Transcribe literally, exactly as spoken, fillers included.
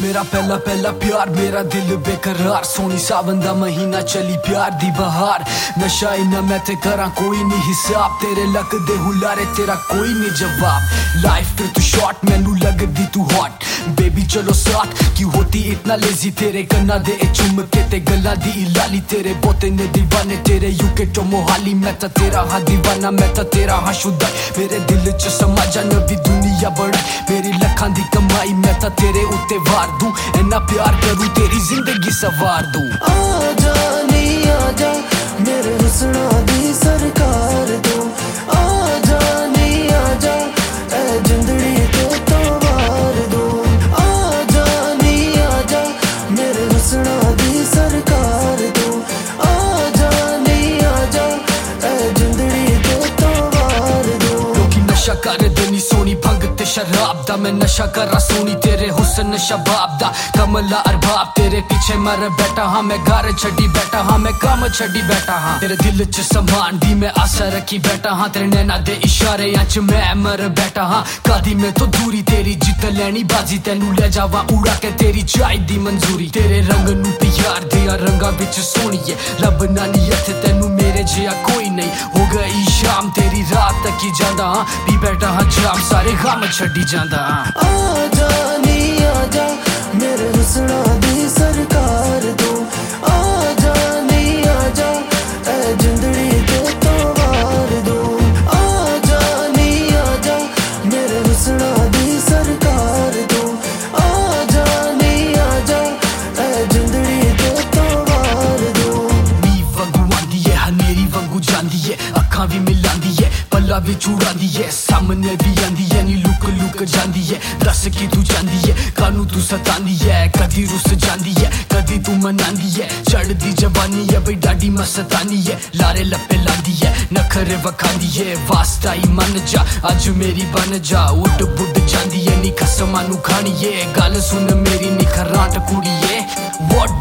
मेरा पहला पहला प्यार मेरा दिल बेकरार सोनी सावन दा महीना चली प्यार दी बहार नशा इन्ना मैं ते करा कोई नहीं हिसाब तेरे लक दे हुलारे तेरा कोई नहीं जवाब लाइफ फिर तू शॉर्ट मैनू लगदी तू हॉट बेबी चलो साथ क्यों होती इतना लेजी तेरे गन्ना दे चुम के ते गल्ला दी लाली तेरे बोते ने दीवाने तेरे यूके तो मोहाली मैं ता तेरा हाँ दीवाना मैं ता तेरा हाँ शुदा मेरे दिल च समा जा नवी दुनिया बड़ा मेरी लखां दी कमाई मैं ता तेरे उत्ते वार दूं इन्ना प्यार करूं तेरी जिंदगी सवार दूं आजा नी आजा मेरे हुस्ना दी सरकार दो आजा नी आजा ए जिंदड़ी ते तो वार दो आजा नी आजा मेरे हुस्ना दी सरकार दो आजा नी आजा ए जिंदड़ी ते तो वार दो लोकी नशा कर देनी सोनी भंग ते शराब दा मैं नशा करा सोनी तेरे हुस्न शबाब दा कमला अरबाब तेरे पीछे मर बैठा हाँ मैं घर छड़ी बैठा हाँ मैं काम छड़ी बैठा हाँ तेरे दिल च समान दी मैं आशा रखी बैठा हाँ तेरे नैना दे इशारे च मैं मर बैठा हाँ कादी में तो दूरी तेरी जित लैनी बाजी तेनू ले जावा उड़ा के तेरी चाय दी मंजूरी तेरे रंग नू प्यार दिया रंगा बिच सोहणीए लब नानी इत्थे तेनू मेरे जिहा कोई नहीं हो गई शाम तेरी रात तक ही जांदा हाँ पी बैठा हाँ जाम सारे गम छड़ी जांदा हाँ आजा नी आजा मेरे हुस्ना दी सरकार दो आजा नी आजा ए जिंदड़ी ते तो वार दो आजा नी आजा मेरे हुस्ना दी सरकार दो आजा नी आजा ए जिंदड़ी ते तो वार दो नी वंगू आंदी है हनेरी वंगू जांदी है अखां भी मिलांदी है पल्ला भी चूड़ांदी है सामने भी आंदी है नी लुक लुक जांदी है दस की तू जांदी है कानू तू सतांदी है कदी रुस जांदी है कदी तू मनांदी है चढ़दी जवानी है बई डाडी मस्तानी है लारे लप्पे लांदी है नखरे वखांदी है वास्ता ही मन जा अज मेरी बन जा उड बुड जांदी है नी कसमां नू खानी है गल सुन मेरी नी खराट कुड़ीए व्हाट